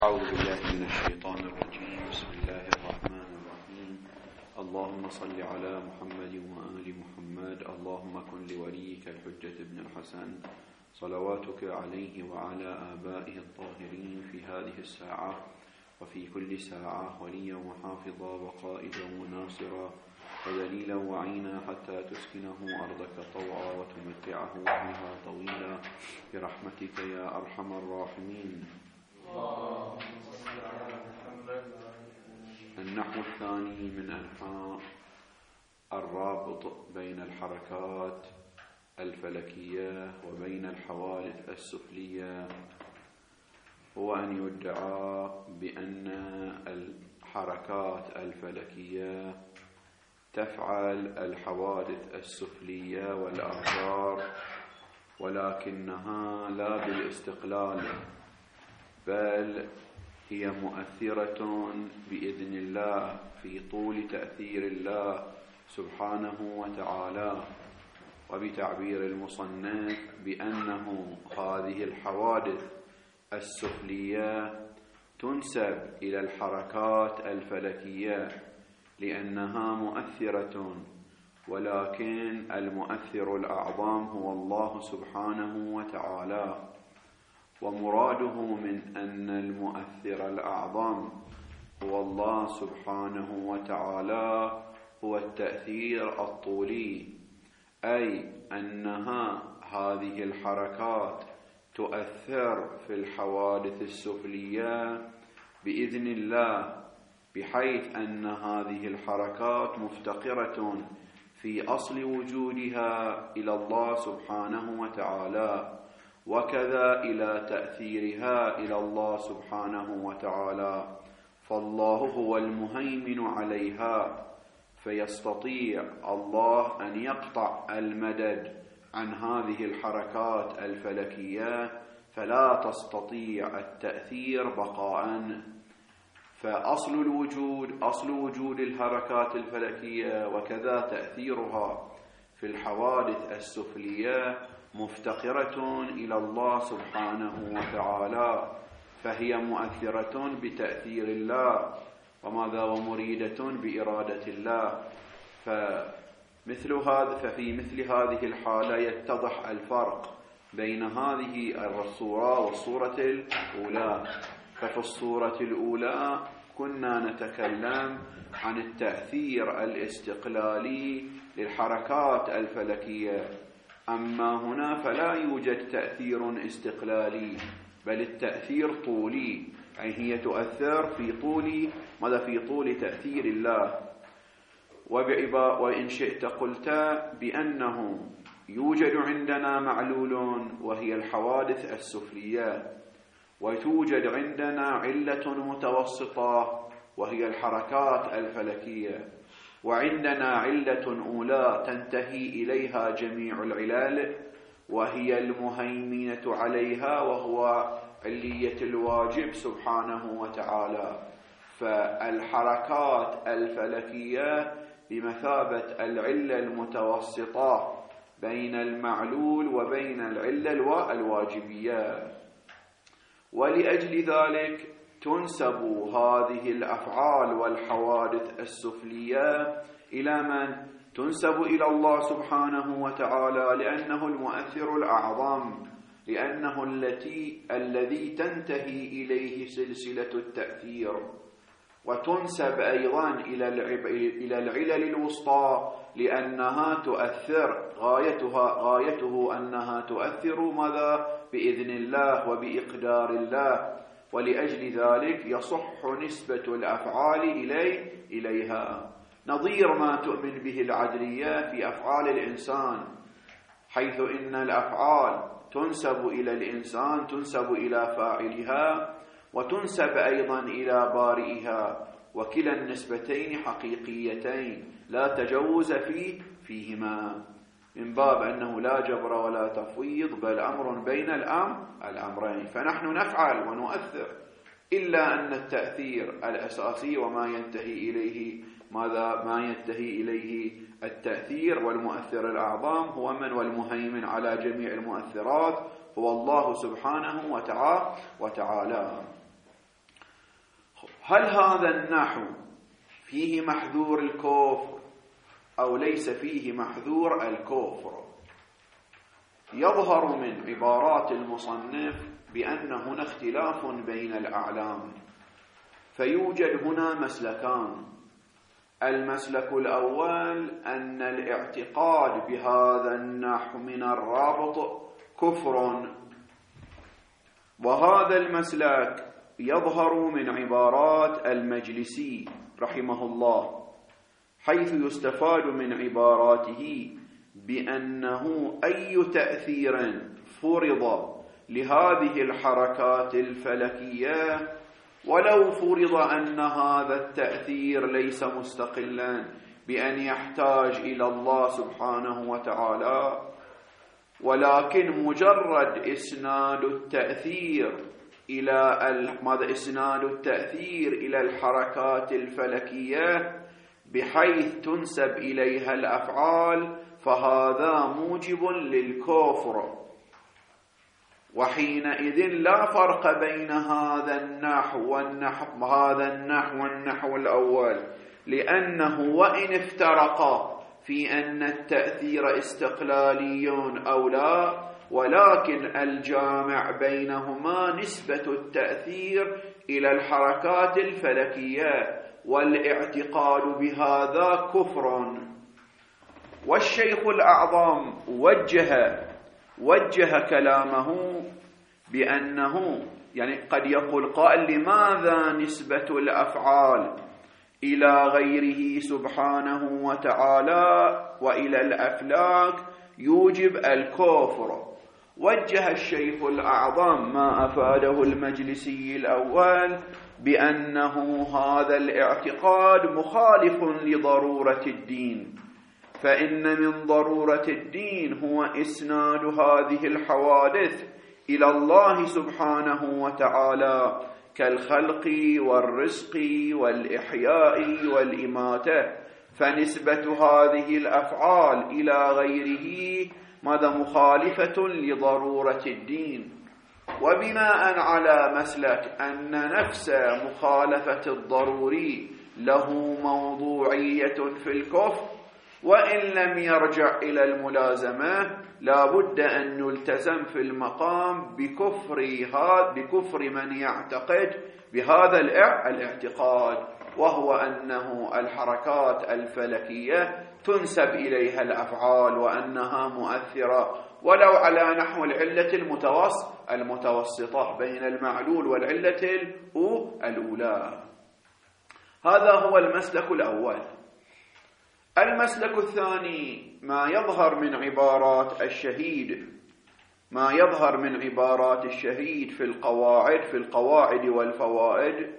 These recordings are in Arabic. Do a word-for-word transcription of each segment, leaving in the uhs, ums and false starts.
أعوذ بالله من الشيطان الرجيم. بسم الله الرحمن الرحيم. اللهم صل على محمد وآل محمد. اللهم كن لوليك الحجة بن الحسن صلواتك عليه وعلى آبائه الطاهرين في هذه الساعة وفي كل ساعة وليا وحافظا وقائدا وناصرا ودليلا وعينا حتى تسكنه أرضك طوعا وتمتعه فيها طويلا برحمتك يا أرحم الراحمين. النحو الثاني من أنحاء الرابط بين الحركات الفلكية وبين الحوادث السفلية هو أن يدعى بأن الحركات الفلكية تفعل الحوادث السفلية والآثار، ولكنها لا بالاستقلال، بل هي مؤثرة بإذن الله في طول تأثير الله سبحانه وتعالى، وبتعبير المصنف بأنه هذه الحوادث السفلية تنسب إلى الحركات الفلكية لأنها مؤثرة، ولكن المؤثر الأعظم هو الله سبحانه وتعالى. ومراده من أن المؤثر الأعظم هو الله سبحانه وتعالى هو التأثير الطولي، أي أنها هذه الحركات تؤثر في الحوادث السفلية بإذن الله، بحيث أن هذه الحركات مفتقرة في أصل وجودها إلى الله سبحانه وتعالى، وكذا إلى تأثيرها إلى الله سبحانه وتعالى، فالله هو المهيمن عليها، فيستطيع الله أن يقطع المدد عن هذه الحركات الفلكية فلا تستطيع التأثير بقاء. فأصل الوجود أصل وجود الحركات الفلكية وكذا تأثيرها في الحوادث السفلية مفتقرة إلى الله سبحانه وتعالى، فهي مؤثرة بتأثير الله وماذا ومريدة بإرادة الله. فمثل هذا ففي مثل هذه الحالة يتضح الفرق بين هذه الصورة والصورة الأولى. ففي الصورة الأولى كنا نتكلم عن التأثير الاستقلالي للحركات الفلكية، أما هنا فلا يوجد تأثير استقلالي، بل التأثير طولي، أي هي تؤثر في طول ماذا في طول تأثير الله. وإن شئت قلت بأنه يوجد عندنا معلول وهي الحوادث السفلية، وتوجد عندنا علة متوسطة وهي الحركات الفلكية، وعندنا علة أولى تنتهي إليها جميع العلل وهي المهيمنة عليها، وهو علية الواجب سبحانه وتعالى. فالحركات الفلكية بمثابة العلة المتوسطة بين المعلول وبين العلة الواجبية، ولأجل ذلك تنسب هذه الأفعال والحوادث السفلية إلى من؟ تنسب إلى الله سبحانه وتعالى، لأنه المؤثر الأعظم، لأنه التي الذي تنتهي إليه سلسلة التأثير. وتنسب أيضا إلى إلى العلل الوسطى لأنها تؤثر، غايتها غايته أنها تؤثر ماذا؟ بإذن الله وبإقدار الله، ولأجل ذلك يصح نسبة الأفعال إليه إليها، نظير ما تؤمن به العدلية في أفعال الإنسان، حيث إن الأفعال تنسب إلى الإنسان، تنسب إلى فاعلها وتنسب أيضا إلى بارئها، وكلا النسبتين حقيقيتين لا تجوز فيه فيهما، من باب أنه لا جبر ولا تفويض، بل أمر بين الأمر الأمرين. فنحن نفعل ونؤثر، إلا أن التأثير الأساسي وما ينتهي إليه ماذا ما ينتهي إليه التأثير والمؤثر الأعظم هو من؟ والمهيمن على جميع المؤثرات هو الله سبحانه وتعالى. هل هذا النحو فيه محذور الكفر أو ليس فيه محذور الكفر؟ يظهر من عبارات المصنف بأن هنا اختلاف بين الأعلام، فيوجد هنا مسلكان. المسلك الأول أن الاعتقاد بهذا النحو من الرابط كفر، وهذا المسلك يظهر من عبارات المجلسي رحمه الله، حيث يستفاد من عباراته بأنه أي تأثير فرض لهذه الحركات الفلكية، ولو فرض أن هذا التأثير ليس مستقلا بأن يحتاج إلى الله سبحانه وتعالى، ولكن مجرد إسناد التأثير إلى ماذا إسناد التأثير إلى الحركات الفلكية بحيث تنسب إليها الأفعال، فهذا موجب للكفر. وحينئذ لا فرق بين هذا النحو والنحو هذا النحو والنحو الأول، لأنه وإن افترقا في أن التأثير استقلالي أو لا، ولكن الجامع بينهما نسبة التأثير إلى الحركات الفلكية، والاعتقاد بهذا كفر. والشيخ الأعظم وجه وجه كلامه بأنه يعني قد يقول قائل: لماذا نسبة الأفعال إلى غيره سبحانه وتعالى وإلى الأفلاك يوجب الكفر؟ وجه الشيخ الأعظم ما أفاده المجلسي الأول بأنه هذا الاعتقاد مخالف لضرورة الدين، فإن من ضرورة الدين هو إسناد هذه الحوادث إلى الله سبحانه وتعالى كالخلق والرزق والإحياء والإماتة، فنسبة هذه الأفعال إلى غيره ماذا مخالفة لضرورة الدين. وبناء على مسلك أن نفس مخالفة الضروري له موضوعية في الكفر، وإن لم يرجع إلى الملازمة لا بد أن يلتزم في المقام بكفر هذا بكفر من يعتقد بهذا الاعتقاد، وهو أنه الحركات الفلكية تنسب إليها الأفعال وأنها مؤثرة، ولو على نحو العلة المتوسط المتوسطة بين المعلول والعلة الأولى. هذا هو المسلك الأول. المسلك الثاني ما يظهر من عبارات الشهيد ما يظهر من عبارات الشهيد في القواعد في القواعد والفوائد،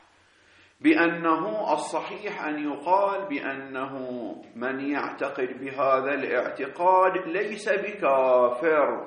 بأنه الصحيح أن يقال بأنه من يعتقد بهذا الاعتقاد ليس بكافر.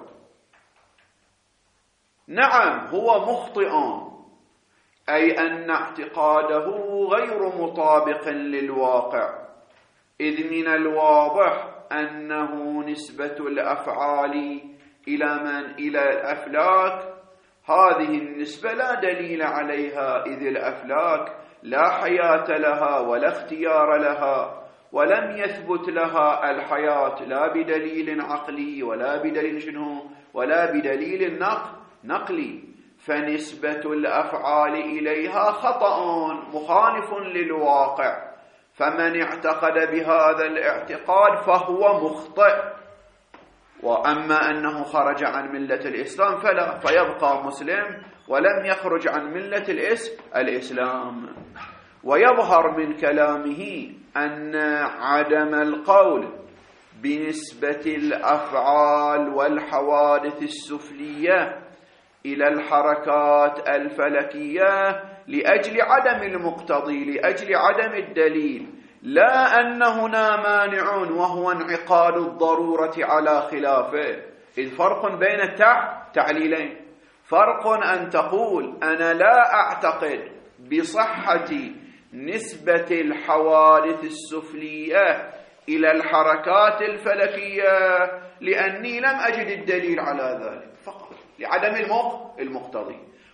نعم هو مخطئ، أي أن اعتقاده غير مطابق للواقع، إذ من الواضح أنه نسبة الأفعال إلى من إلى الأفلاك هذه النسبة لا دليل عليها، إذ الأفلاك لا حياة لها ولا اختيار لها، ولم يثبت لها الحياة لا بدليل عقلي ولا بدليل شنو ولا بدليل نقلي، فنسبة الأفعال إليها خطأ مخالف للواقع. فمن اعتقد بهذا الاعتقاد فهو مخطئ، وأما أنه خرج عن ملة الإسلام فلا، فيبقى مسلم ولم يخرج عن ملة الإسلام. ويظهر من كلامه أن عدم القول بنسبة الأفعال والحوادث السفلية إلى الحركات الفلكية لأجل عدم المقتضي، لأجل عدم الدليل، لا أن هنا مانع وهو انعقاد الضرورة على خلافه. إذ فرق بين التعليلين، فرق أن تقول أنا لا أعتقد بصحة نسبة الحوادث السفلية إلى الحركات الفلكية لأني لم أجد الدليل على ذلك فقط لعدم المقتضي،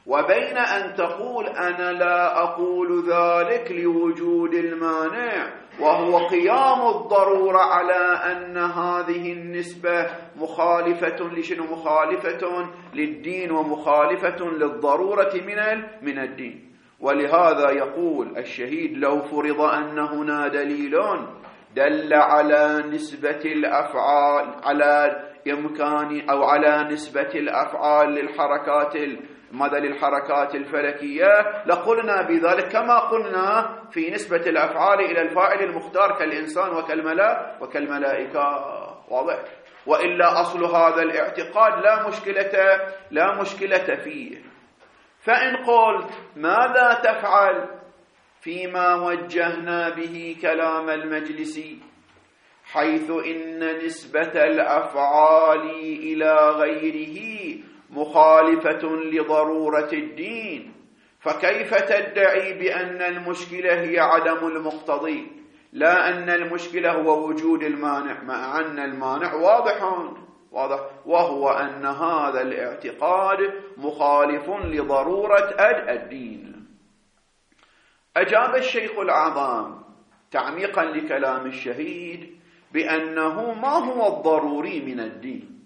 وبين أن تقول أنا لا أقول ذلك لوجود المانع، وهو قيام الضرورة على أن هذه النسبة مخالفة لشنو؟ مخالفة للدين ومخالفة للضرورة من من الدين. ولهذا يقول الشهيد لو فرض أن هنا دليل دل على نسبة الأفعال على إمكان أو على نسبة الأفعال للحركات ماذا للحركات الفلكية لقلنا بذلك كما قلنا في نسبة الأفعال إلى الفاعل المختار كالإنسان وكالملائكة وكالملائكة. واضح؟ وإلا أصل هذا الاعتقاد لا مشكلة لا مشكلة فيه. فإن قلت ماذا تفعل فيما وجهنا به كلام المجلس حيث إن نسبة الأفعال إلى غيره مخالفة لضرورة الدين، فكيف تدعي بأن المشكلة هي عدم المقتضي لا أن المشكلة هو وجود المانع، مع أن المانع واضح واضح وهو أن هذا الاعتقاد مخالف لضرورة الدين. أجاب الشيخ الأعظم تعميقا لكلام الشهيد بأنه ما هو الضروري من الدين؟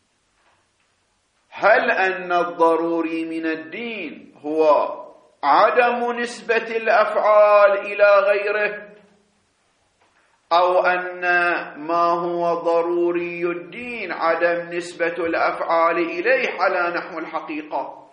هل أن الضروري من الدين هو عدم نسبة الأفعال إلى غيره، أو أن ما هو ضروري الدين عدم نسبة الأفعال إليه على نحو الحقيقة؟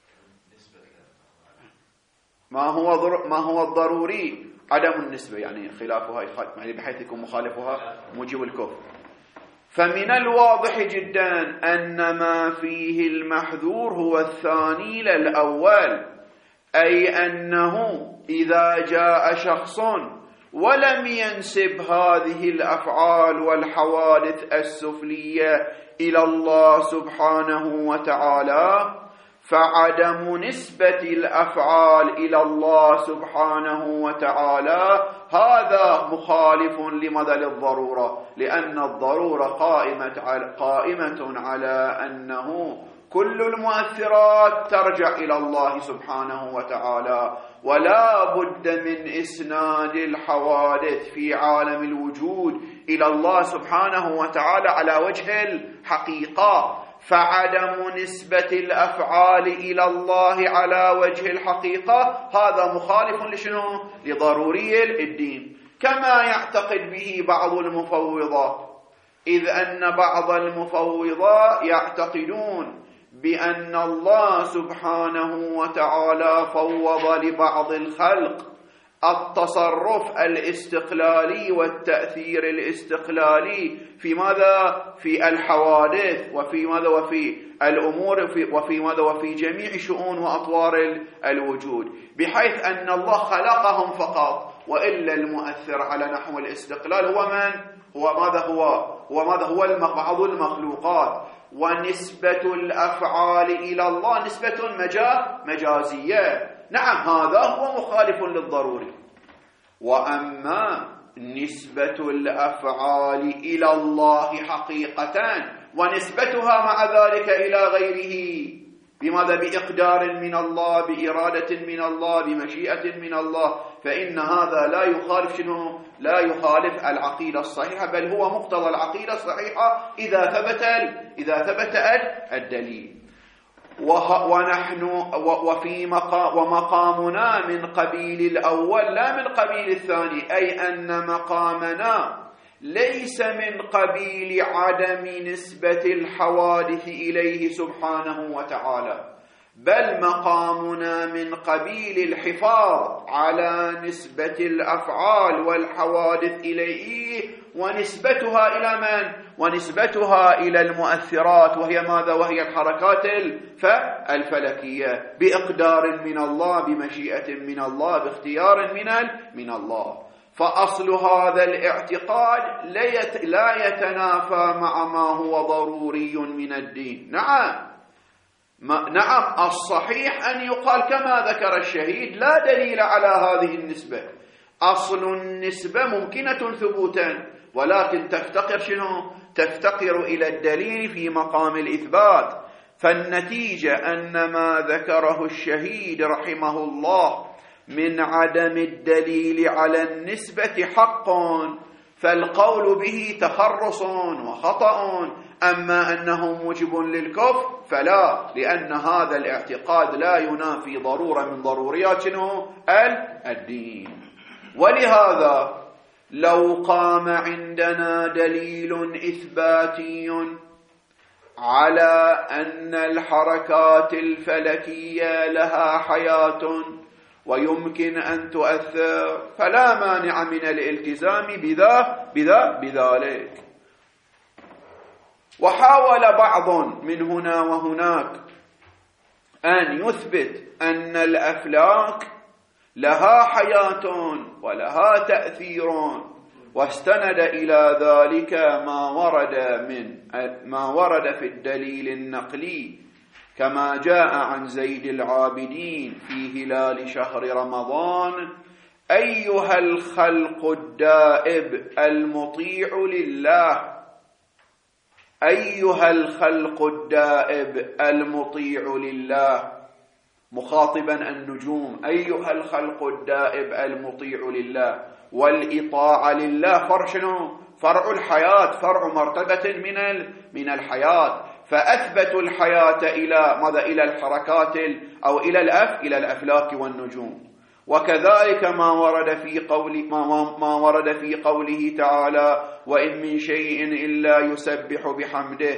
ما هو ما هو الضروري؟ عدم النسبة، يعني خلافها يعني بحيث يكون مخالفها موجب الكفر. فمن الواضح جدا أن ما فيه المحذور هو الثاني للأول، أي أنه إذا جاء شخص ولم ينسب هذه الأفعال والحوادث السفلية إلى الله سبحانه وتعالى، فعدم نسبة الأفعال إلى الله سبحانه وتعالى هذا مخالف لمدى الضرورة، لأن الضرورة قائمة على, قائمة على أنه كل المؤثرات ترجع إلى الله سبحانه وتعالى، ولا بد من إسناد الحوادث في عالم الوجود إلى الله سبحانه وتعالى على وجه الحقيقة. فعدم نسبة الأفعال إلى الله على وجه الحقيقة هذا مخالف لشنو؟ لضروري الدين، كما يعتقد به بعض المفوضات، إذ أن بعض المفوضات يعتقدون بأن الله سبحانه وتعالى فوض لبعض الخلق التصرف الاستقلالي والتأثير الاستقلالي في ماذا؟ في الحوادث وفي ماذا؟ وفي الأمور وفي ماذا؟ وفي جميع شؤون وأطوار الوجود، بحيث أن الله خلقهم فقط، وإلا المؤثر على نحو الاستقلال هو من؟ هو ماذا هو؟ هو ماذا؟ هو بعض المخلوقات. ونسبة الأفعال إلى الله نسبة مجازية، نعم هذا هو مخالف للضروري. وأما نسبة الأفعال إلى الله حقيقة ونسبتها مع ذلك إلى غيره بماذا؟ بإقدار من الله، بإرادة من الله، بمشيئة من الله، فإن هذا لا يخالف شنو؟ لا يخالف العقيدة الصحيحة، بل هو مقتضى العقيدة الصحيحة إذا ثبت إذا ثبت الدليل. ونحن وفي مقام ومقامنا من قبيل الأول لا من قبيل الثاني، أي أن مقامنا ليس من قبيل عدم نسبة الحوادث إليه سبحانه وتعالى، بل مقامنا من قبيل الحفاظ على نسبة الأفعال والحوادث إليه ونسبتها إلى من؟ ونسبتها إلى المؤثرات، وهي ماذا؟ وهي الحركات الفلكية، بإقدار من الله، بمشيئة من الله، باختيار من من الله. فأصل هذا الاعتقاد لا يتنافى مع ما هو ضروري من الدين. نعم ما نعم الصحيح أن يقال كما ذكر الشهيد لا دليل على هذه النسبة. أصل النسبة ممكنة ثبوتا، ولكن تفتقر شنو؟ تفتقر إلى الدليل في مقام الإثبات. فالنتيجة أن ما ذكره الشهيد رحمه الله من عدم الدليل على النسبة حق، فالقول به تخرص وخطأ، أما أنه موجب للكفر فلا، لأن هذا الاعتقاد لا ينافي ضرورة من ضروريات الدين. ولهذا لو قام عندنا دليل إثباتي على أن الحركات الفلكية لها حياة ويمكن أن تؤثر، فلا مانع من الالتزام بذا بذا بذلك. وحاول بعض من هنا وهناك أن يثبت أن الأفلاك لها حياة ولها تأثير، واستند إلى ذلك ما ورد من ما ورد في الدليل النقلي، كما جاء عن زيد العابدين في هلال شهر رمضان: أيها الخلق الدائب المطيع لله، أيها الخلق الدائب المطيع لله، مخاطبا النجوم، أيها الخلق الدائب المطيع لله. والإطاعة لله فرع شنو؟ فرع الحياة، فرع مرتبة من من الحياة، فأثبتوا الحياة إلى ماذا؟ إلى الحركات أو إلى الأف إلى الأفلاك والنجوم. وكذلك ما ورد في قول ما, ما ورد في قوله تعالى: وإن من شيء إلا يسبح بحمده.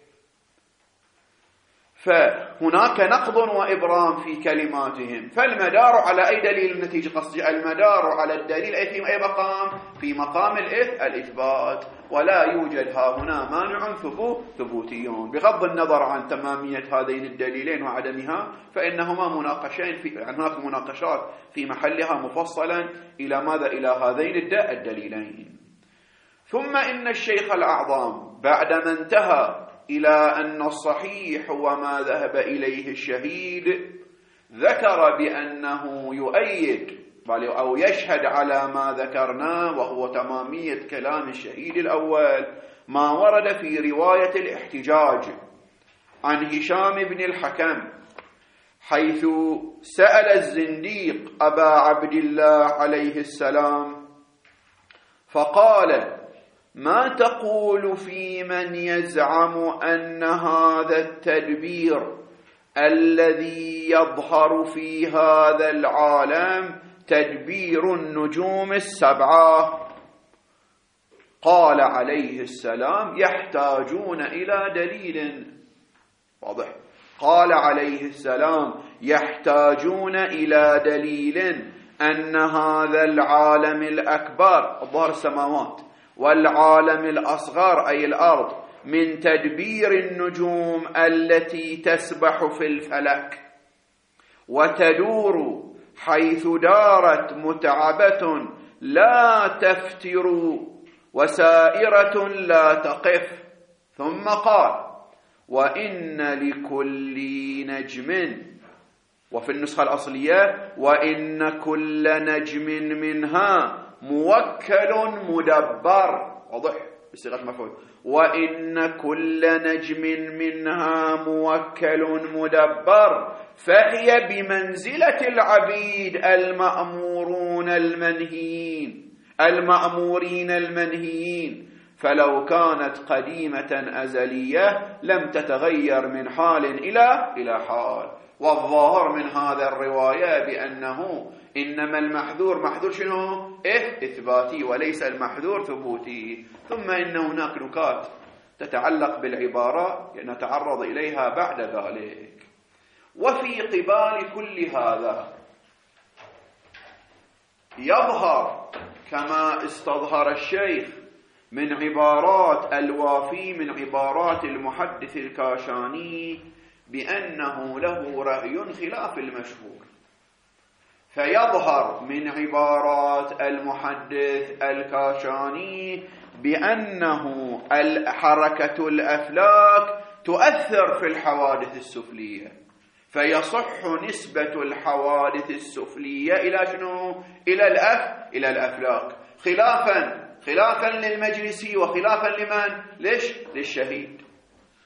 فهناك نقض وإبرام في كلماتهم، فالمدار على أي دليل؟ النتيجة قصدي المدار على الدليل أي في أي مقام؟ في مقام الإثبات، ولا يوجد ها هنا مانع ثبوتي. بغض النظر عن تمامية هذين الدليلين وعدمها، فإنهما مناقشين في هناك مناقشات في محلها مفصلا إلى ماذا؟ إلى هذين الدليلين. ثم إن الشيخ الأعظم بعدما انتهى إلى أن الصحيح هو ما ذهب إليه الشهيد، ذكر بأنه يؤيد أو يشهد على ما ذكرنا، وهو تمامية كلام الشهيد الأول، ما ورد في رواية الاحتجاج عن هشام بن الحكم، حيث سأل الزنديق أبا عبد الله عليه السلام فقال: ما تقول في من يزعم أن هذا التدبير الذي يظهر في هذا العالم تدبير النجوم السبعة؟ قال عليه السلام: يحتاجون إلى دليل واضح. قال عليه السلام: يحتاجون إلى دليل أن هذا العالم الأكبر، الظهر السماوات، والعالم الأصغر أي الأرض، من تدبير النجوم التي تسبح في الفلك وتدور حيث دارت متعبة لا تفتر وسائرة لا تقف. ثم قال: وإن لكل نجم، وفي النسخة الأصلية: وإن كل نجم منها موكل مدبر، واضح بصيغة مفعول، وإن كل نجم منها موكل مدبر، فهي بمنزلة العبيد المأمورون المنهيين المأمورين المنهيين، فلو كانت قديمة أزلية لم تتغير من حال إلى إلى حال. والظاهر من هذا الرواية بأنه إنما المحذور محذور شنو؟ إيه؟ إثباتي، وليس المحذور ثبوتي. ثم إن هناك نكات تتعلق بالعبارة نتعرض إليها بعد ذلك. وفي قبال كل هذا يظهر كما استظهر الشيخ من عبارات الوافي من عبارات المحدث الكاشاني بأنه له رأي خلاف المشهور، فيظهر من عبارات المحدث الكاشاني بأنه حركة الأفلاك تؤثر في الحوادث السفلية، فيصح نسبة الحوادث السفلية إلى شنو؟ إلى الأف إلى الأفلاك، خلافا خلافا للمجلسي وخلافا لمن؟ ليش؟ للشهيد.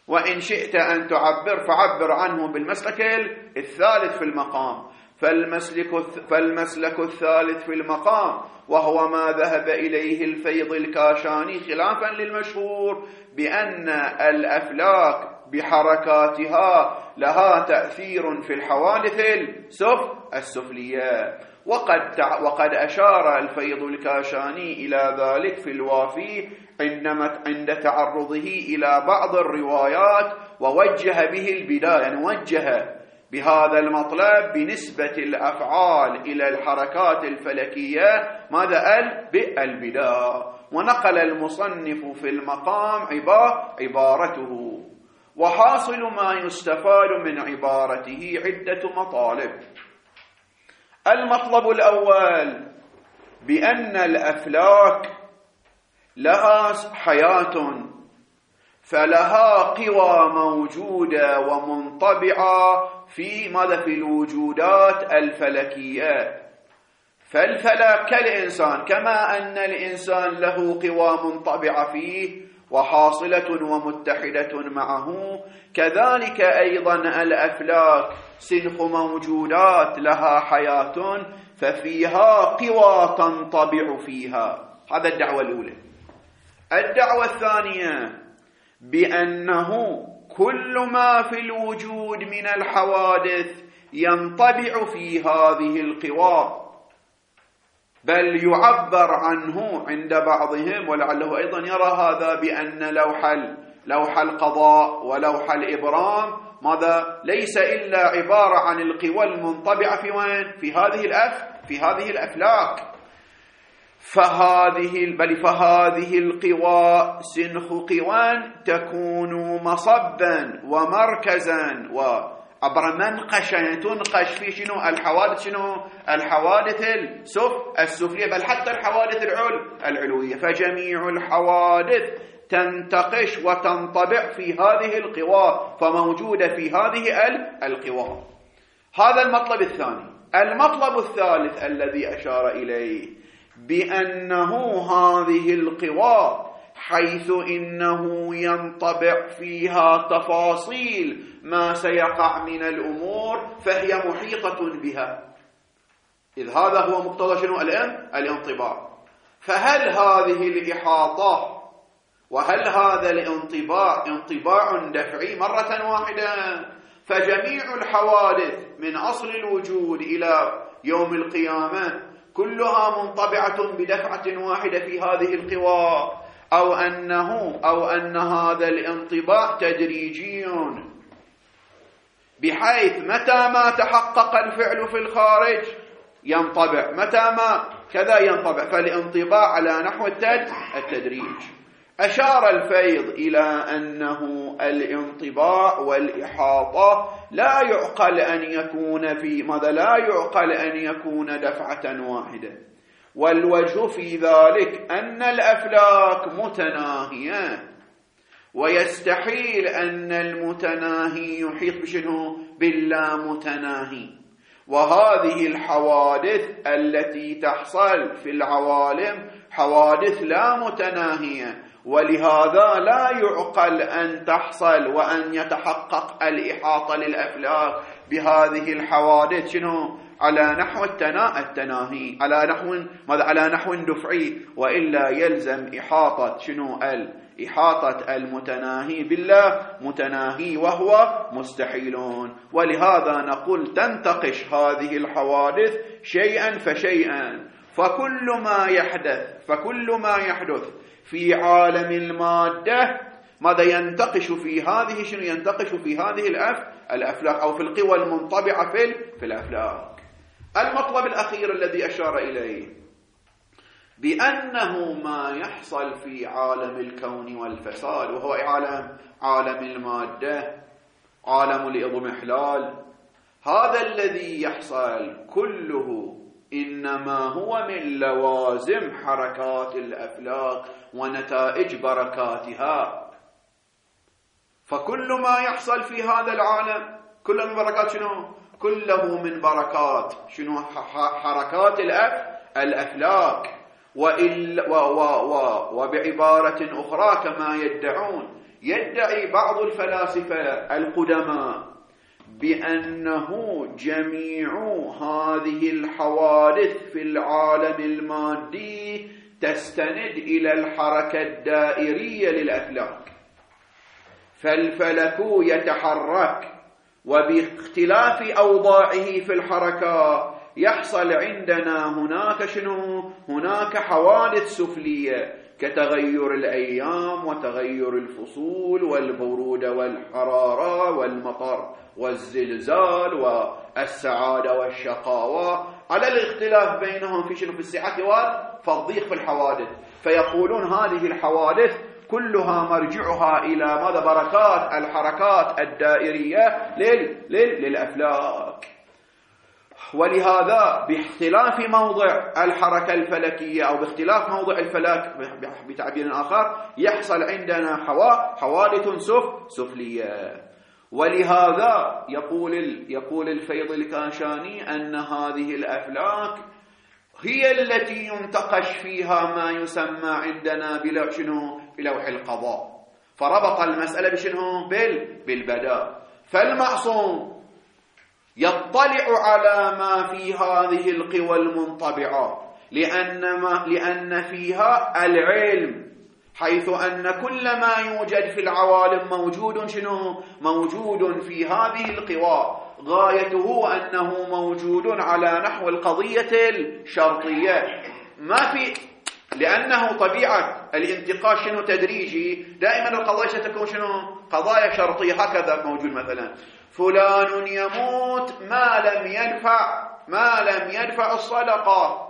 وإن شئت أن تعبر فعبر عنه بالمسلك الثالث في المقام. فالمسلك, فالمسلك الثالث في المقام وهو ما ذهب إليه الفيض الكاشاني خلافا للمشهور بأن الأفلاك بحركاتها لها تأثير في الحوادث السفلية. وقد, وقد أشار الفيض الكاشاني إلى ذلك في الوافي عندما عند تعرضه إلى بعض الروايات ووجه به البداية، يعني وجه بهذا المطلب بنسبة الأفعال إلى الحركات الفلكية ماذا قال؟ بالبداية. ونقل المصنف في المقام عبارته. وحاصل ما يستفاد من عبارته عدة مطالب. المطلب الأول بأن الأفلاك لها حياة، فلها قوى موجودة ومنطبعة في ماذا؟ في الوجودات الفلكية. فالفلك كالإنسان، كما أن الإنسان له قوى منطبعة فيه وحاصلة ومتحدة معه، كذلك أيضا الأفلاك سنخ موجودات لها حياة ففيها قوى تنطبع فيها. هذا الدعوة الأولى. الدعوة الثانية بأنه كل ما في الوجود من الحوادث ينطبع في هذه القوى، بل يعبر عنه عند بعضهم ولعله أيضا يرى هذا بأن لوح لوح القضاء ولوح الإبرام ماذا؟ ليس إلا عبارة عن القوى المنطبعة في وين؟ في هذه الأف في هذه الأفلاك. فهذه بل فهذه القوى سنخ قوى تكون مصبا ومركزا وعبر منقشا تنقش في شنو؟ الحوادث شنو؟ الحوادث السفلية، بل حتى الحوادث العلوية. فجميع الحوادث تنتقش وتنطبع في هذه القوى، فموجودة في هذه القوى. هذا المطلب الثاني. المطلب الثالث الذي أشار إليه بأنه هذه القوى حيث إنه ينطبع فيها تفاصيل ما سيقع من الأمور فهي محيطة بها، إذ هذا هو مقتضى شنو؟ الانطباع. فهل هذه الإحاطة وهل هذا الانطباع انطباع دفعي مرة واحدة؟ فجميع الحوادث من أصل الوجود إلى يوم القيامة كلها منطبعة بدفعة واحدة في هذه القوى، أو أنه أو أن هذا الانطباع تدريجي، بحيث متى ما تحقق الفعل في الخارج ينطبع، متى ما كذا ينطبع. فالانطباع على نحو التدريج. أشار الفيض إلى أنه الانطباع والإحاطة لا يعقل أن يكون في ماذا؟ لا يعقل أن يكون دفعة واحدة. والوجه في ذلك أن الأفلاك متناهية، ويستحيل أن المتناهي يحيط بشنو؟ باللا متناهي. وهذه الحوادث التي تحصل في العوالم حوادث لا متناهية، ولهذا لا يعقل أن تحصل وأن يتحقق الإحاطة للأفلاك بهذه الحوادث شنو؟ على نحو التناهي، على نحو ماذا؟ على نحو دفعي، وإلا يلزم إحاطة شنو؟ الإحاطة المتناهي بالله متناهي وهو مستحيلون. ولهذا نقول تنتقش هذه الحوادث شيئا فشيئا. فكل ما يحدث فكل ما يحدث في عالم المادة ماذا؟ ينتقش في هذه شنو؟ ينتقش في هذه الأف الأفلاك أو في القوى المنطبعة في في الأفلاك. المطلب الأخير الذي أشار إليه بأنه ما يحصل في عالم الكون والفساد، وهو عالم عالم المادة، عالم الإضمحلال، هذا الذي يحصل كله إنما هو من لوازم حركات الأفلاك ونتائج بركاتها. فكل ما يحصل في هذا العالم كله من بركات شنو؟ كله من بركات شنو؟ حركات الأف الأفلاك. وإل و و و وبعبارة أخرى كما يدعون يدعي بعض الفلاسفة القدماء بأنه جميع هذه الحوادث في العالم المادي تستند إلى الحركة الدائرية للأفلاك، فالفلك يتحرك وباختلاف أوضاعه في الحركة يحصل عندنا هناك شنو؟ هناك حوادث سفلية كتغير الأيام وتغير الفصول والبرودة والحرارة والمطر والزلزال والسعادة والشقاوة، على الاختلاف بينهم في شنو؟ في الصحة والضيق في الحوادث. فيقولون هذه الحوادث كلها مرجعها إلى ماذا؟ بركات الحركات الدائرية لل... لل... للأفلاك. ولهذا باختلاف موضع الحركة الفلكية أو باختلاف موضع الفلك بتعبير آخر يحصل عندنا حوا... حوادث سف... سفلية. ولهذا يقول ال... يقول الفيض الكاشاني أن هذه الأفلاك هي التي ينتقش فيها ما يسمى عندنا بلوح شنو؟ بلوح القضاء. فربط المسألة بشنو؟ بال... بالبداء. فالمعصوم يطلع على ما في هذه القوى المنطبعة لأن, ما لأن فيها العلم، حيث أن كل ما يوجد في العوالم موجود شنو؟ موجود في هذه القوى، غايته أنه موجود على نحو القضية الشرطية. ما في، لأنه طبيعة الانتقاش شنو؟ تدريجي. دائما القضايا ستكون شنو؟ قضايا شرطية. هكذا موجود مثلا فلان يموت ما لم يدفع ما لم يدفع الصدقة،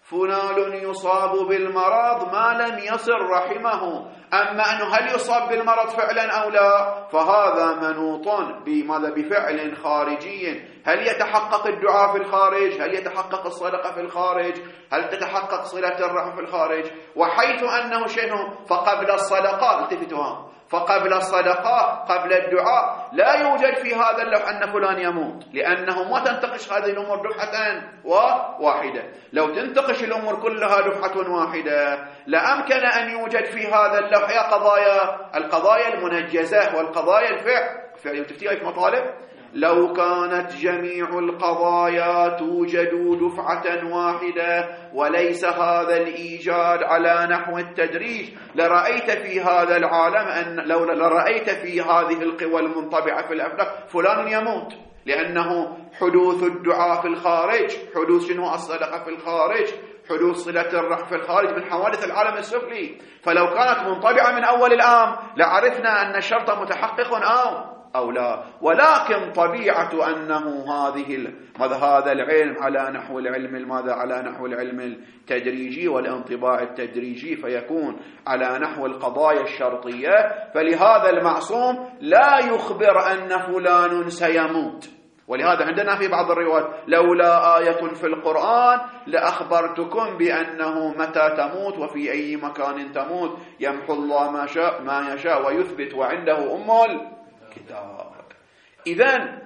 فلان يصاب بالمرض ما لم يصل رحمه. أما أنه هل يصاب بالمرض فعلا أو لا، فهذا منوط بماذا؟ بفعل خارجي. هل يتحقق الدعاء في الخارج؟ هل يتحقق الصدقة في الخارج؟ هل تتحقق صلة الرحم في الخارج؟ وحيث أنه شنو؟ فقبل الصدقة، التفتوها، فقبل الصدقة قبل الدعاء لا يوجد في هذا اللوح أن فلان يموت، لأنه ما تنتقش هذه الأمور دفعة واحدة. لو تنتقش الأمور كلها دفعة واحدة لأمكن أن يوجد في هذا اللوح يا قضايا القضايا المنجزة والقضايا الفعل فعل تفتيها في مطالب. لو كانت جميع القضايا توجد دفعة واحدة وليس هذا الإيجاد على نحو التدريج لرأيت في هذا العالم أن لو لرأيت في هذه القوى المنطبعة في الأفلاك فلان يموت، لأنه حدوث الدعاء في الخارج، حدوث شنو؟ الصدقة في الخارج، حدوث صلة الرحم في الخارج من حوادث العالم السفلي. فلو كانت منطبعة من أول الأمر لعرفنا أن الشرط متحقق أو أو لا. ولكن طبيعة أنه هذه هذا العلم على نحو العلم ماذا؟ على نحو العلم التدريجي والانطباع التدريجي، فيكون على نحو القضايا الشرطية. فلهذا المعصوم لا يخبر أن فلان سيموت. ولهذا عندنا في بعض الروايات لولا آية في القرآن لأخبرتكم بأنه متى تموت وفي أي مكان تموت، يمحو الله ما شاء ما يشاء ويثبت وعنده أم الكتاب. إذن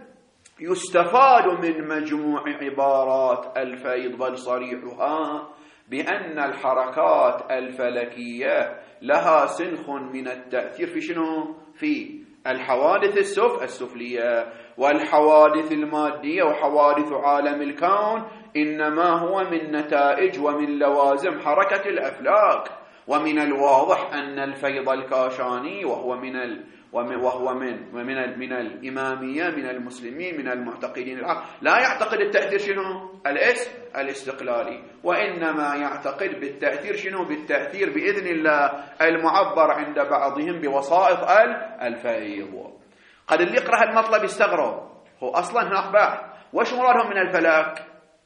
يستفاد من مجموع عبارات الفيض بل صريحها بأن الحركات الفلكية لها سنخ من التأثير في شنو؟ في الحوادث السف السفلية والحوادث المادية وحوادث عالم الكون، إنما هو من نتائج ومن لوازم حركة الأفلاك. ومن الواضح أن الفيض الكاشاني وهو من ال وهو من من من الإمامية من المسلمين من المعتقدين الحق لا يعتقد التأثير شنو؟ الاسم الاستقلالي، وإنما يعتقد بالتأثير شنو؟ بالتأثير بإذن الله المعبر عند بعضهم بوسائط الفيض. قد اللي يقرأ المطلب يستغرب، هو أصلا هناك بحث وش مرادهم من الفلك؟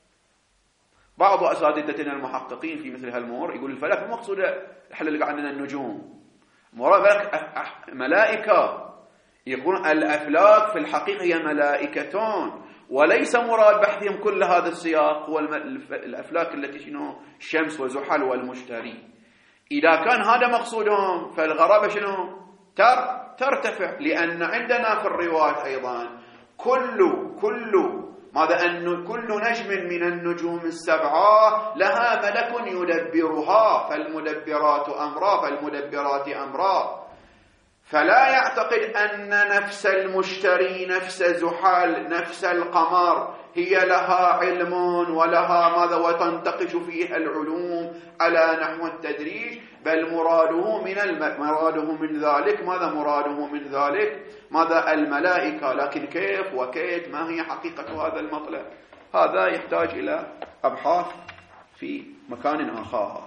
بعض أساتذتنا المحققين في مثل هالأمور يقول الفلك مو مقصود احنا اللي عندنا النجوم، مراد ملائكة. يقول الأفلاك في الحقيقة هي ملائكتون، وليس مراد بحثهم كل هذا السياق هو الأفلاك التي شنو؟ الشمس وزحل والمشتري. إذا كان هذا مقصودهم فالغرابة شنو؟ تر ترتفع، لأن عندنا في الروايات أيضا كل كل ماذا؟ أن كل نجم من النجوم السبعة لها ملك يدبرها، فالمدبرات أمرا فالمدبرات أمرا. فلا يعتقد أن نفس المشتري، نفس زحل، نفس القمر هي لها علم ولها ماذا وتنتقش فيها العلوم على نحو التدريج، بل مراده من الم... مراده من ذلك ماذا مراده من ذلك ماذا الملائكة. لكن كيف وكيف، ما هي حقيقة هذا المطلب؟ هذا يحتاج إلى أبحاث في مكان آخر.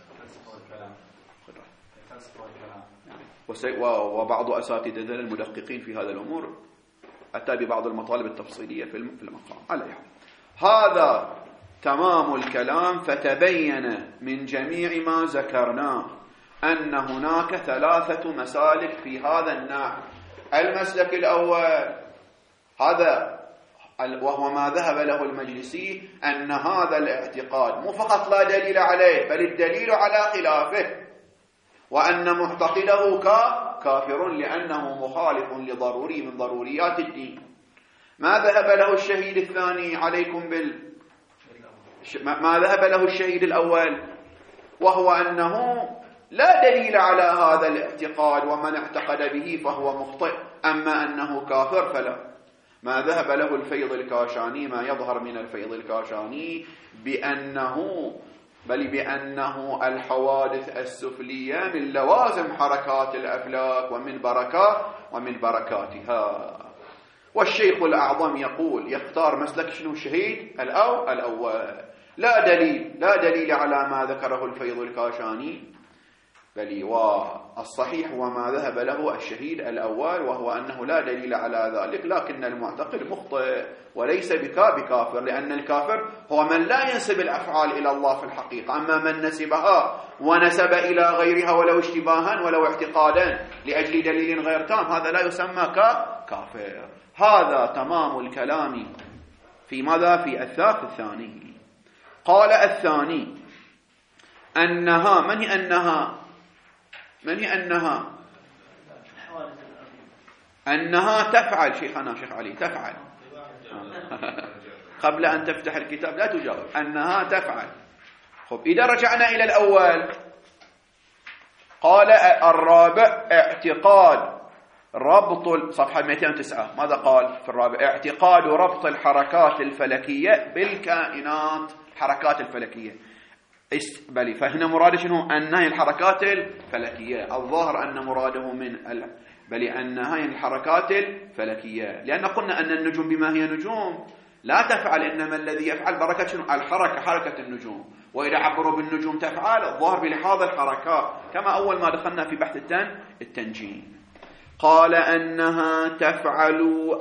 وبعض أساتذتنا المدققين في هذا الأمور أتى ببعض المطالب التفصيلية في المقام عليها. هذا تمام الكلام. فتبين من جميع ما ذكرناه أن هناك ثلاثة مسالك في هذا النحو. المسلك الأول هذا وهو ما ذهب له المجلسي، أن هذا الاعتقاد مو فقط لا دليل عليه، بل الدليل على خلافه، وأن معتقده كافر لأنه مخالف لضروري من ضروريات الدين. ما ذهب له الشهيد الثاني عليكم بال ما ذهب له الشهيد الأول، وهو أنه لا دليل على هذا الاعتقاد، ومن اعتقد به فهو مخطئ، أما أنه كافر فلا. ما ذهب له الفيض الكاشاني، ما يظهر من الفيض الكاشاني بأنه بل بأنه الحوادث السفلية من لوازم حركات الأفلاك ومن بركات ومن بركاتها. والشيخ الأعظم يقول يختار مسلك شنو الشهيد الأو الأول، لا دليل لا دليل على ما ذكره الفيض الكاشاني، بل والصحيح هو ما ذهب له الشهيد الأول، وهو أنه لا دليل على ذلك، لكن المعتقد مخطئ وليس بكافر، لأن الكافر هو من لا ينسب الأفعال إلى الله في الحقيقة، أما من نسبها ونسب إلى غيرها ولو اشتباها ولو اعتقادا لأجل دليل غير تام، هذا لا يسمى كافر. هذا تمام الكلام في ماذا؟ في الثاق الثاني. قال الثاني أنها من هي أنها من هي أنها أنها تفعل شيخنا شيخ علي تفعل قبل أن تفتح الكتاب لا تجاوب. أنها تفعل. خب إذا رجعنا إلى الأول، قال الرابع اعتقاد ربط صفحة مئتين وتسعة. ماذا قال في الرابع؟ اعتقاد ربط الحركات الفلكية بالكائنات. حركات الفلكية بل فهنا مراد شنو؟ أنها الحركات الفلكية. الظاهر أن مراده من ال... بل أنها الحركات الفلكية، لأن قلنا أن النجوم بما هي نجوم لا تفعل، إنما الذي يفعل بركة شنو؟ الحركة، حركة النجوم. وإذا عبروا بالنجوم تفعل، الظاهر بلحاظ الحركات، كما أول ما دخلنا في بحث التن التنجيم. قال أنها تفعل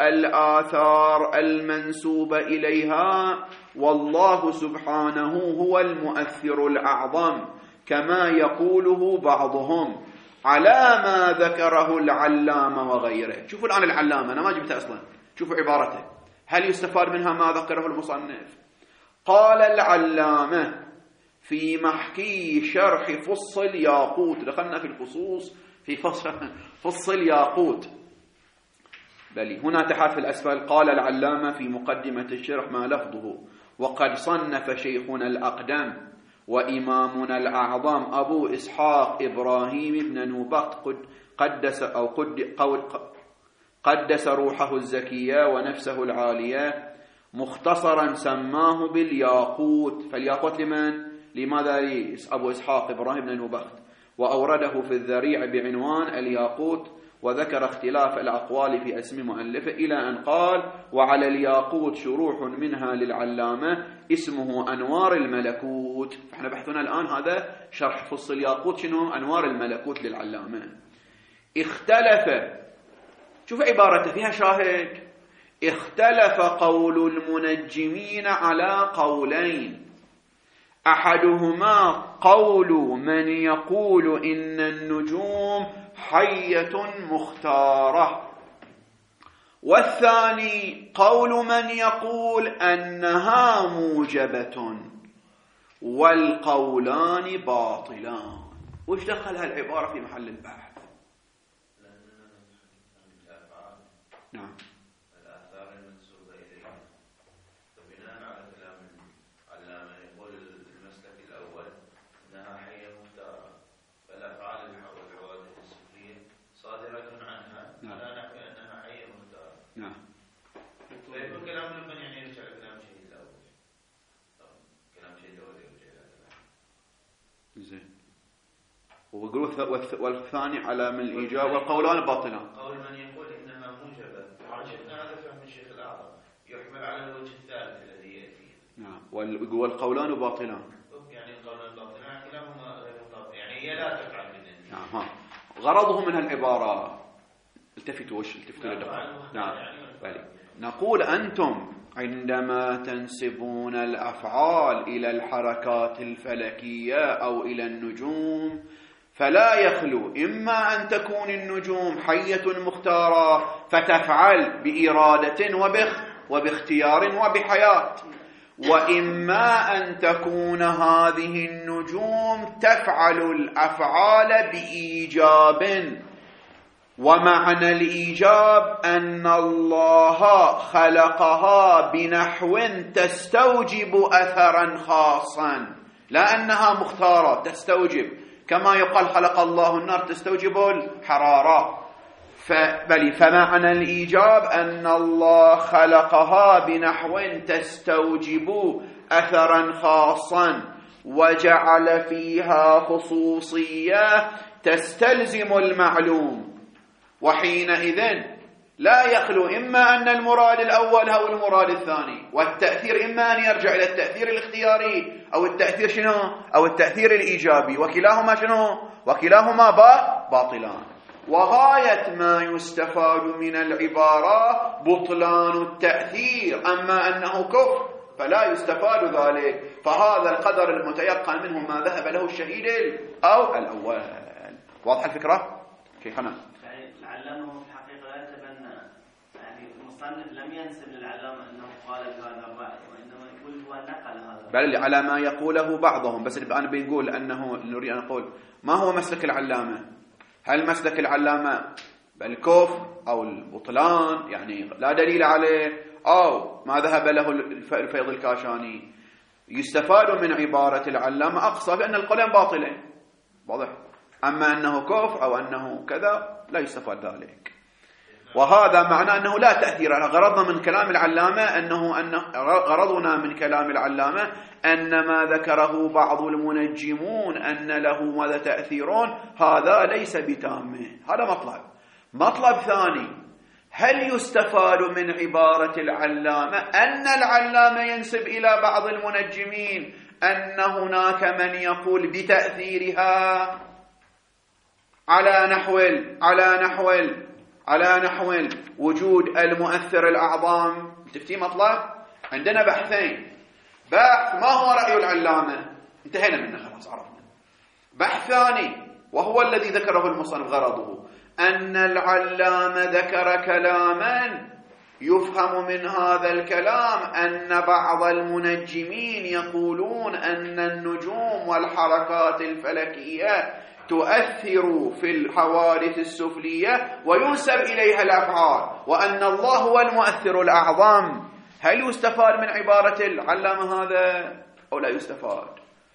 الآثار المنسوبة إليها، والله سبحانه هو المؤثر الأعظم كما يقوله بعضهم، على ما ذكره العلامة وغيره. شوفوا الآن العلامة، أنا ما جبتها أصلا، شوفوا عبارته، هل يستفاد منها ما ذكره المصنف؟ قال العلامة في محكي شرح فص الياقوت، دخلنا في الخصوص في فصل فص الياقوت، بل هنا تحت في الأسفل. قال العلامة في مقدمة الشرح ما لفظه: وقد صنف شيخنا الأقدم وإمامنا الأعظم أبو إسحاق إبراهيم بن نوبخت قدس أو قد قدس روحه الزكية ونفسه العالية مختصرا سماه بالياقوت. فالياقوت لمن؟ لماذا أبو إسحاق إبراهيم بن نوبخت، وأورده في الذريع بعنوان الياقوت، وذكر اختلاف الأقوال في اسم مؤلفه إلى أن قال: وعلى الياقوت شروح منها للعلامة اسمه أنوار الملكوت. فإحنا بحثنا الآن هذا شرح فص الياقوت شنو؟ أنوار الملكوت للعلامة. اختلف، شوف عبارته فيها شاهد، اختلف قول المنجمين على قولين، أحدهما قول من يقول إن النجوم حية مختارة، والثاني قول من يقول أنها موجبة، والقولان باطلان. وش دخل هالعبارة في محل البحث؟ نعم. الآثار المنسوبة إليها، فبناء على كلام العلامة يقول المسلك الأول أنها حية مختارة، فالأفعال والحوادث السفلية صادرة والثاني على من الإيجاب والقولان باطلان. قول من يقول إنها موجبة شفنا هذا فهم الشيخ الأعظم يحمل على الوجه الثالث الذي يأتي. نعم والقولان باطلان. يعني القولان باطلان كلاهما غير مطابق يعني هي لا تفعل بذلك. نعم ها غرضه من العبارة التفتوا وش التفتوا للدقة. نعم يعني نقول أنتم عندما تنسبون الأفعال إلى الحركات الفلكية أو إلى النجوم فلا يخلو إما أن تكون النجوم حية مختارة فتفعل بإرادة وبخ وباختيار وبحياة، وإما أن تكون هذه النجوم تفعل الأفعال بإيجاب، ومعنى الإيجاب أن الله خلقها بنحو تستوجب أثرا خاصا، لا أنها مختارة تستوجب، كما يقال خلق الله النار تستوجب الحرارة، بل فمعنى الإيجاب أن الله خلقها بنحو تستوجب أثرا خاصا وجعل فيها خصوصية تستلزم المعلوم، وحينئذ لا يخلو إما أن المراد الأول أو المراد الثاني، والتأثير إما أن يرجع إلى التأثير الاختياري أو التأثير شنو أو التأثير الإيجابي، وكلاهما شنو وكلاهما باطلان. وغاية ما يستفاد من العبارة بطلان التأثير، أما أنه كفر فلا يستفاد ذلك، فهذا القدر المتيقن منه ما ذهب له الشهيد أو الأول. واضح الفكرة شيخنا؟ العلامة في الحقيقة لا يتبنى، يعني المصنف لم ينسب للعلامة أنه قال هذا الرأي، وإنما يقول هو نقل هذا، بل على ما يقوله بعضهم. بس أنا بنقول أنه نريد أن نقول ما هو مسلك العلامة، هل مسلك العلامة بالكفر أو البطلان يعني لا دليل عليه، أو ما ذهب له الفيض الكاشاني؟ يستفاد من عبارة العلامة أقصى بأن القولين باطلين، واضح، أما أنه كفر أو أنه كذا لا يستفاد ذلك. وهذا معناه أنه لا تأثير. غرضنا من كلام العلامة أنه, أنه غرضنا من كلام العلامة أن ما ذكره بعض المنجمون أن له ماذا تأثيرون هذا ليس بتامه، هذا مطلب. مطلب ثاني، هل يستفاد من عبارة العلامة أن العلامة ينسب إلى بعض المنجمين أن هناك من يقول بتأثيرها على نحو على نحو على نحو وجود المؤثر الأعظم؟ تفتي مطلب. عندنا بحثين، بحث ما هو رأي العلامة انتهينا منه خلاص عرفنا، بحث ثاني وهو الذي ذكره المصنف غرضه أن العلامة ذكر كلاما يفهم من هذا الكلام أن بعض المنجمين يقولون أن النجوم والحركات الفلكية تؤثر في الحوادث السفلية وينسب إليها الأفعال، وأن الله هو المؤثر الأعظم. هل يستفاد من عبارة العلامة هذا أو لا يستفاد؟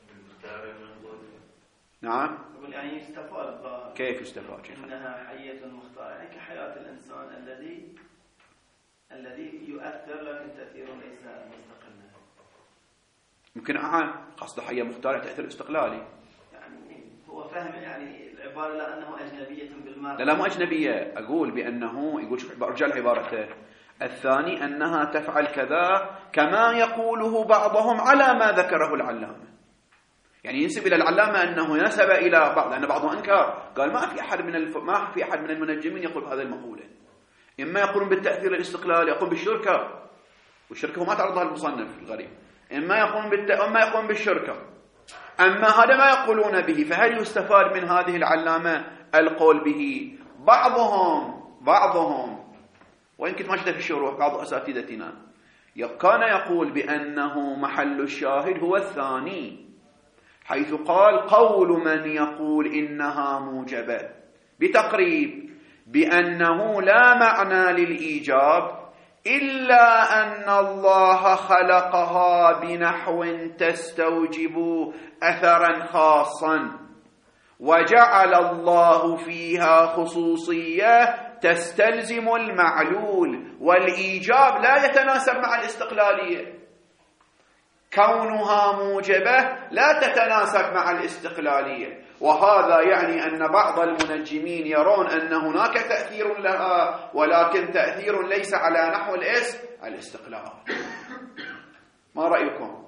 نعم يعني يستفاد. كيف يستفاد؟ إنها حية مختارة، يعني كحياة الإنسان الذي الذي يؤثر لكن تأثيره ليس مستقلا. ممكن أعان قصد حية مختارة تأثير استقلالي، هو فهم يعني العبارة لأنه أجنبية بالمرة. لا لا مو أجنبية، أقول بأنه يقول شوف أرجع لعبارته الثاني أنها تفعل كذا كما يقوله بعضهم على ما ذكره العلامة، يعني ينسب إلى العلامة أنه نسب إلى بعض، لأن بعضهم أنكر قال ما في أحد من الف... ما في أحد من المنجمين يقول هذا المقولة، إما يقولون بالتأثير الاستقلال يقول بالشركة، والشركة هو ما تعرضها المصنف الغريب، إما يقولون بالت... إما يقولون بالشركة، أما هذا ما يقولون به. فهل يستفاد من هذه العلامة القول به؟ بعضهم بعضهم وإن كنت ما شفت في الشروح بعض أساتذتنا كان يقول بأنه محل الشاهد هو الثاني، حيث قال قول من يقول إنها موجبة بتقريب بأنه لا معنى للإيجاب إلا أن الله خلقها بنحو تستوجب أثرا خاصا وجعل الله فيها خصوصية تستلزم المعلول، والإيجاب لا يتناسب مع الاستقلالية. كونها موجبة لا تتناسب مع الاستقلالية، وهذا يعني أن بعض المنجمين يرون أن هناك تأثير لها، ولكن تأثير ليس على نحو الاسم الاستقلال. ما رأيكم؟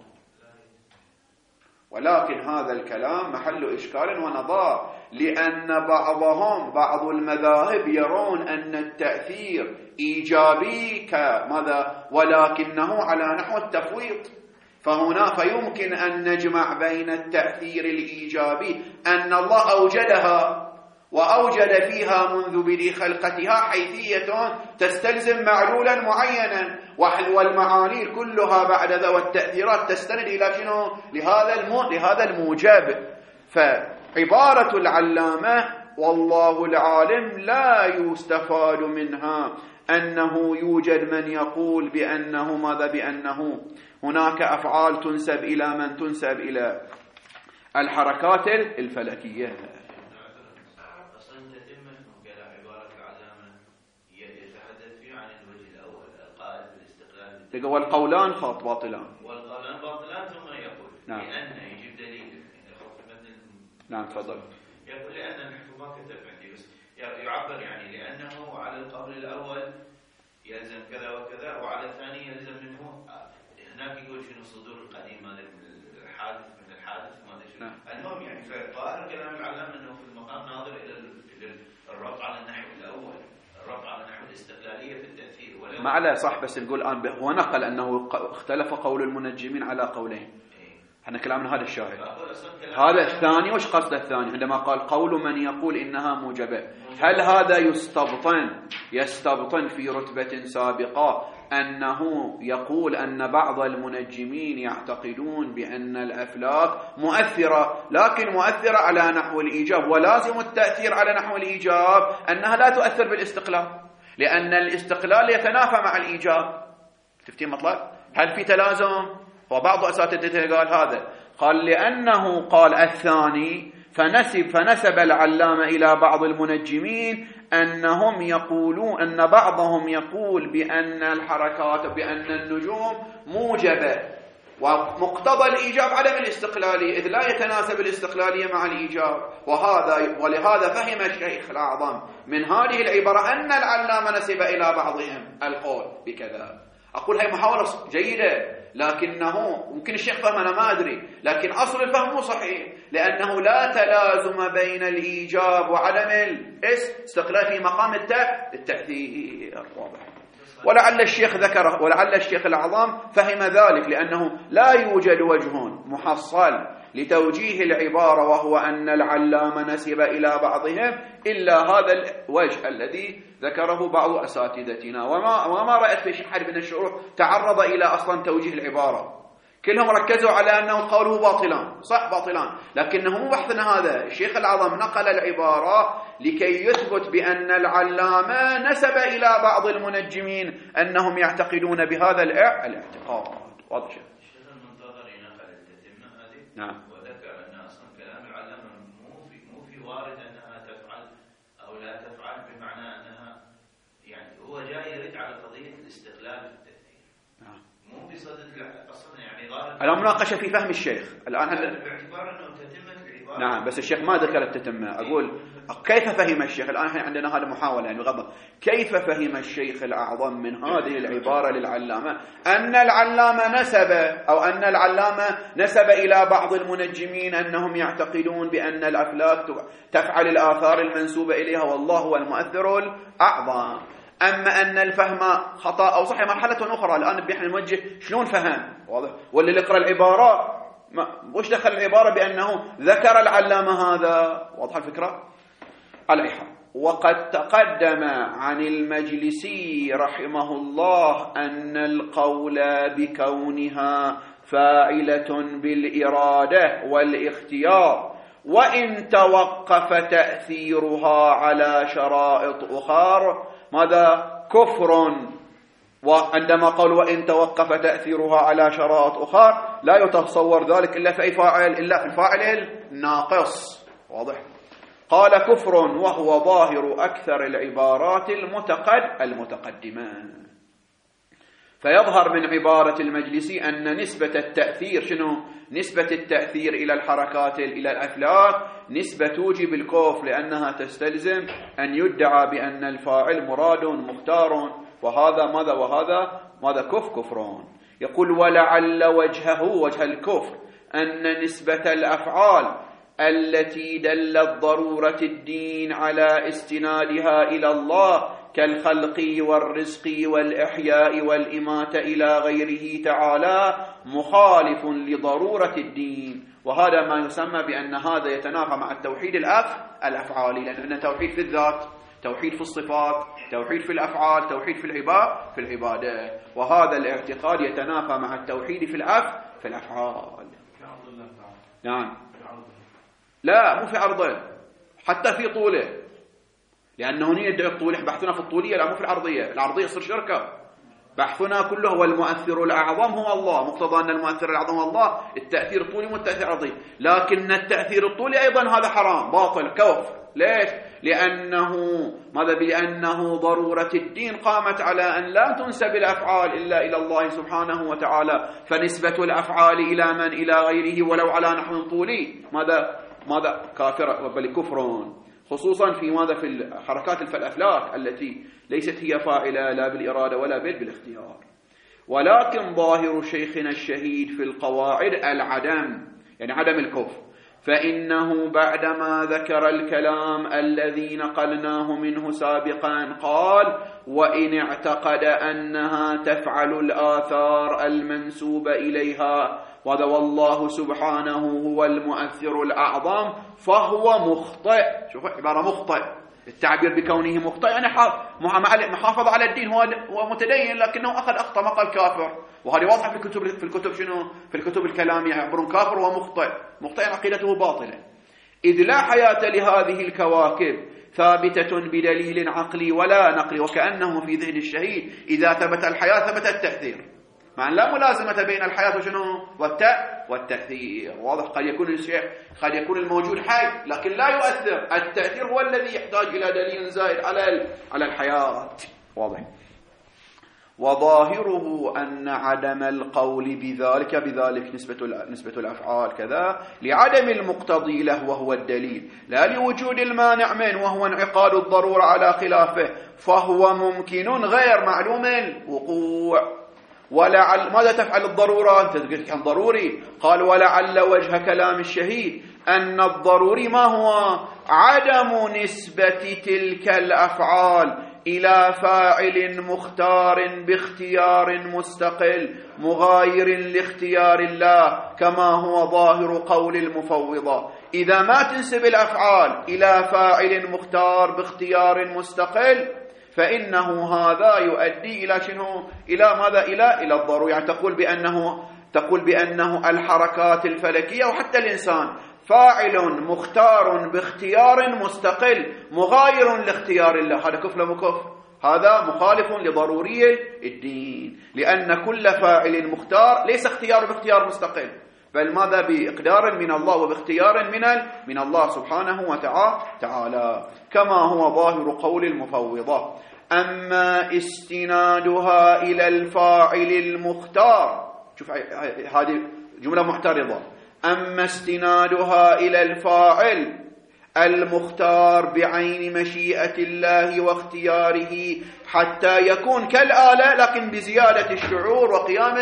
ولكن هذا الكلام محل إشكال ونظار، لأن بعضهم بعض المذاهب يرون أن التأثير إيجابي كماذا، ولكنه على نحو التفويض. فهنا فيمكن أن نجمع بين التأثير الإيجابي أن الله أوجدها وأوجد فيها منذ بدء خلقتها حيثية تستلزم معلولا معينا، والمعاني كلها بعد ذا والتأثيرات تستند إلى شنو؟ لهذا المو... لهذا الموجب. فعبارة العلامة والله العالم لا يستفاد منها أنه يوجد من يقول بأنه ماذا، بأنه هناك أفعال تنسب إلى من تنسب إلى الحركات الفلكية. تقول القولان خاط باطلان، والقولان باطلان ثم يقول نعم. لأن يجيب دليل. نعم تفضل. يقول لأن نحن ما كتب عندي، بس يعبر يعني لأنه على القول الأول يلزم كذا وكذا، وعلى الثاني يلزم منه هناك يقول شنو صدور القديم هذا الحادث من الحادث ما ادري شنو. المهم يعني فظاهر كلام العلامة انه في المقام ناظر الى الربط على النحو الاول، الربط على النحو الاستقلاليه في التاثير. ما عليه صح، بس نقول الان هو نقل انه اختلف قول المنجمين على قولين. احنا كلامنا هذا الشاهد. هذا الثاني وش قصد الثاني عندما قال قول من يقول انها موجبه؟ هل هذا يستبطن يستبطن في رتبه سابقه أنه يقول أن بعض المنجمين يعتقدون بأن الأفلاك مؤثرة، لكن مؤثرة على نحو الإيجاب، ولازم التأثير على نحو الإيجاب أنها لا تؤثر بالاستقلال، لأن الاستقلال يتنافى مع الإيجاب. تفتين مطلب؟ هل في تلازم؟ وبعض أساتذتنا قال هذا، قال لأنه قال الثاني فنسب فنسب العلامة إلى بعض المنجمين أنهم يقولون أن بعضهم يقول بأن الحركات بأن النجوم موجبة، ومقتضى الإيجاب عدم الاستقلالية، إذ لا يتناسب الاستقلالية مع الإيجاب. وهذا ولهذا فهم الشيخ الأعظم من هذه العبارة أن العلامة نسب إلى بعضهم القول بكذا. أقول هي محاولة جيدة، لكنه ممكن الشيخ فهم، أنا ما أدري، لكن أصل الفهم مو صحيح، لأنه لا تلازم بين الإيجاب وعدم الاستقلال في مقام التأثير. واضح. ولعل الشيخ ذكره، ولعل الشيخ الأعظم فهم ذلك، لأنه لا يوجد وجه محصل لتوجيه العبارة وهو أن العلامة نسب إلى بعضهم إلا هذا الوجه الذي ذكره بعض أساتذتنا. وما, وما رأيت في شيخ حرب بن الشروح تعرض إلى أصلا توجيه العبارة، كلهم ركزوا على أنه قوله باطلان، صح باطلان، لكنه مو بحثنا هذا. الشيخ الأعظم نقل العبارة لكي يثبت بأن العلامة نسب إلى بعض المنجمين أنهم يعتقدون بهذا الاعتقاد. واضح. الشيخ المنتظر نقل التتمة هذه نعم، وذكر أن أصلا كلام العلامة مو في مو في وارد أنها تفعل أو لا تفعل، بمعنى أنها يعني هو جاي يرد على قضية الاستقلال في التأثير، مو بصدد أصلا يعني ظاهر المناقشة في فهم الشيخ الآن باعتبار أنه تتمة العبارة. نعم، بس الشيخ ما ذكر التتمة. أقول كيف فهم الشيخ الآن؟ احنا عندنا هذا محاولة يعني غضب. كيف فهم الشيخ الأعظم من هذه العبارة للعلامة أن العلامة نسب أو أن العلامة نسب إلى بعض المنجمين أنهم يعتقدون بأن الأفلاك تفعل الآثار المنسوبة إليها والله هو المؤثر الأعظم؟ أما أن الفهم خطأ أو صحيح مرحلة أخرى. الآن بيحنا نوجه شلون فهم، واضح؟ واللي يقرأ العبارة وش دخل العبارة بأنه ذكر العلامة هذا؟ واضح الفكرة؟ على أي حال، وقد تقدم عن المجلسي رحمه الله أن القول بكونها فاعلة بالإرادة والاختيار وإن توقف تأثيرها على شرائط أخرى ماذا؟ كفر. وعندما قال وإن توقف تأثيرها على شرائط أخرى لا يتصور ذلك إلا في أي فاعل، إلا في الفاعل الناقص. واضح؟ قال كفر وهو ظاهر أكثر العبارات المتقد المتقدمة. فيظهر من عبارة المجلسي أن نسبة التأثير شنو؟ نسبة التأثير إلى الحركات إلى الأفلاك نسبة توجب الكفر، لأنها تستلزم أن يدعى بأن الفاعل مراد مختار، وهذا ماذا وهذا ماذا كفر كفرون. يقول ولعل وجهه وجه الكفر أن نسبة الأفعال التي دلت ضرورة الدين على استنادها إلى الله كالخلق والرزق والإحياء والإماتة إلى غيره تعالى مخالف لضرورة الدين، وهذا ما يسمى بأن هذا يتنافى مع التوحيد الأف الأفعالي، لأن توحيد في الذات، توحيد في الصفات، توحيد في الأفعال، توحيد في العبادة في العبادة، وهذا الاعتقاد يتنافى مع التوحيد في الأف في الأفعال. نعم، لا مو في عرضه، حتى في طوله، لأنه هنا يدعي الطول. بحثنا في الطولية لا مو في العرضية، العرضية يصير شركة. بحثنا كله هو المؤثر الأعظم هو الله، مقتضى أن المؤثر الأعظم هو الله، التأثير الطولي مو التأثير العرضي، لكن التأثير الطولي أيضا هذا حرام باطل كفر. ليش؟ لأنه ماذا؟ بأنه ضرورة الدين قامت على أن لا تنسب الأفعال إلا إلى الله سبحانه وتعالى، فنسبة الأفعال إلى من؟ إلى غيره ولو على نحو طولي ماذا؟ ماذا؟ كافر بل كفرون، خصوصا في ماذا؟ في الحركات الأفلاك التي ليست هي فاعلة لا بالإرادة ولا بالاختيار. ولكن ظاهر شيخنا الشهيد في القواعد العدم، يعني عدم الكفر، فإنه بعدما ذكر الكلام الذي نقلناه منه سابقا قال وإن اعتقد أنها تفعل الآثار المنسوبة إليها، وهذا والله سبحانه هو المؤثر الأعظم فهو مخطئ. شوفوا عبارة مخطئ، التعبير بكونه مخطئ يعني محافظ على الدين، هو هو متدين لكنه أخذ أخطأ ما قال كافر، وهذه واضحة في الكتب في الكتب شنو؟ في الكتب الكلامية يعبرون كافر ومخطئ، مخطئ عقيدته باطلة، إذ لا حياة لهذه الكواكب ثابتة بدليل عقلي ولا نقلي، وكأنه في ذهن الشهيد إذا ثبت الحياة ثبت التأثير، مع أن لا ملازمة بين الحياة وشنو؟ والتأ والتأثير. واضح؟ قد يكون الشيء قد يكون الموجود حي لكن لا يؤثر، التأثير هو الذي يحتاج إلى دليل زائد على على الحياة. واضح؟ وظاهره أن عدم القول بذلك بذلك نسبة نسبة الأفعال كذا لعدم المقتضي له وهو الدليل، لا لوجود المانع منه وهو انعقاد الضرورة على خلافه، فهو ممكن غير معلوم الوقوع. ولعل ماذا تفعل الضرورة؟ أنت تقول عن ضروري، قال ولعل وجه كلام الشهيد أن الضروري ما هو؟ عدم نسبة تلك الأفعال إلى فاعل مختار باختيار مستقل مغاير لاختيار الله، كما هو ظاهر قول المفوضة. إذا ما تنسب الأفعال إلى فاعل مختار باختيار مستقل فإنه هذا يؤدي إلى شنو؟ إلى ماذا؟ إلى إلى الضرورة. يعني تقول بأنه تقول بأنه الحركات الفلكية وحتى الإنسان فاعل مختار باختيار مستقل مغاير لاختيار الله، هذا كفر مو كفر؟ هذا مخالف لضروري الدين، لأن كل فاعل مختار ليس اختيار باختيار مستقل، بل ماذا؟ بإقدار من الله وباختيار من من الله سبحانه وتعالى، كما هو ظاهر قول المفوضة. أما استنادها إلى الفاعل المختار، شوف هذه جملة محترضة، أما استنادها إلى الفاعل المختار بعين مشيئة الله واختياره حتى يكون كالآلة لكن بزيادة الشعور وقيام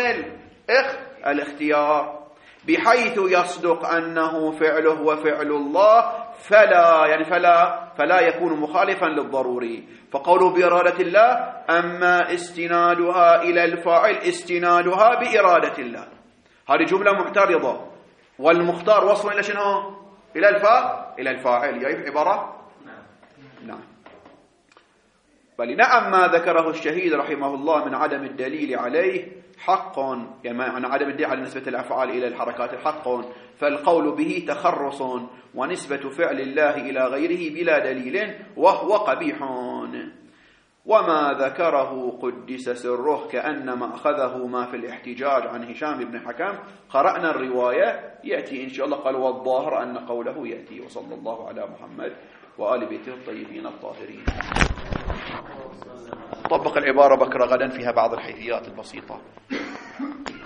الاختيار، بحيث يصدق أنه فعله وفعل الله، فلا يعني فلا فلا يكون مخالفا للضروري. فقوله بإرادة الله، أما استنادها إلى الفاعل استنادها بإرادة الله، هذه جملة معترضة، والمختار وصل إلى شنو؟ إلى الفاعل إلى الفاعل يعني عبارة نعم بل نعم ما ذكره الشهيد رحمه الله من عدم الدليل عليه حق، يعني عن عدم الدليل على نسبة الأفعال إلى الحركات حق، فالقول به تخرص ونسبة فعل الله إلى غيره بلا دليل وهو قبيح. وما ذكره قدس سره كأنما أخذه ما في الاحتجاج عن هشام بن حكم، قرأنا الرواية يأتي إن شاء الله. قال والظاهر أن قوله يأتي. وصلى الله على محمد وآل بيته الطيبين الطاهرين. طبق العبارة بكرة غدا فيها بعض الحيثيات البسيطة.